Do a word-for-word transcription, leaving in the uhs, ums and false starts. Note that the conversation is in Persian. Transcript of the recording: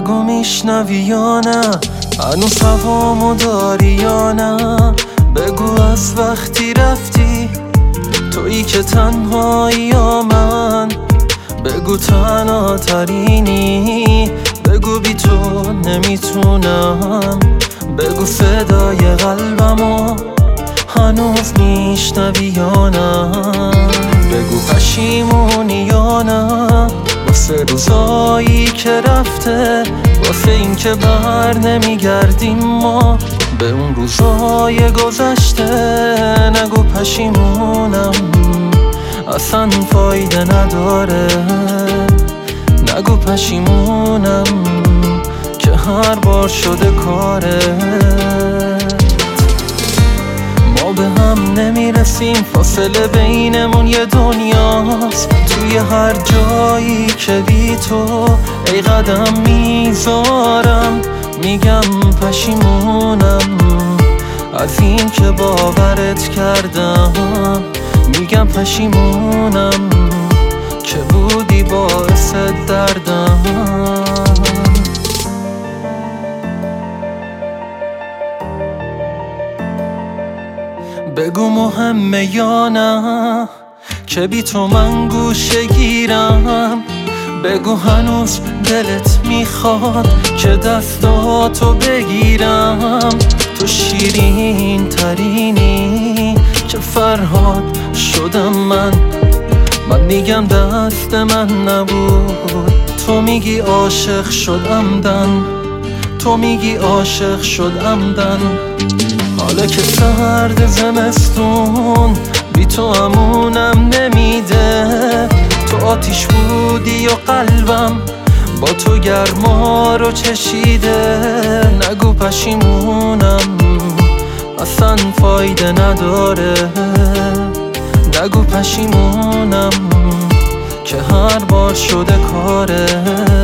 بگو میشنوی یا نه، هنوز هوامو داری یا نه؟ بگو از وقتی رفتی تویی که تنهایی یا من؟ بگو تنها ترینی، بگو بی تو نمیتونم. بگو صدای قلبمو هنوز میشنوی یا نه؟ بگو پشیمونی یا نه واسه روزایی که رفته، واسه این که بر نمیگردیم ما به اون روزای گذشته. نگو پشیمونم، اصلا فایده نداره. نگو پشیمونم که هر بار شده کاره. ما به هم نمیرسیم، فاصله بینمون یه دنیاست. توی هر جایی که بی تو ای قدم میذارم، میگم پشیمونم از این که باورت کردم. میگم پشیمونم که بودی باعث دردم. بگو مهمه یا نه که بی تو من گوشه گیرم؟ بگو هنوز دلت میخواد که دستاتو بگیرم؟ تو شیرین ترینی که فرهاد شدم من. من میگم دست من نبود، تو میگی عاشق شد عمدن. تو میگی عاشق شد عمدن. حالا که سرد زمستون بی تو امونم نمیده. تو آتیش بودی و قلبم با تو گرما رو چشیده. نگو پشیمونم، اصلا فایده نداره. نگو پشیمونم که هر بار شده کاره.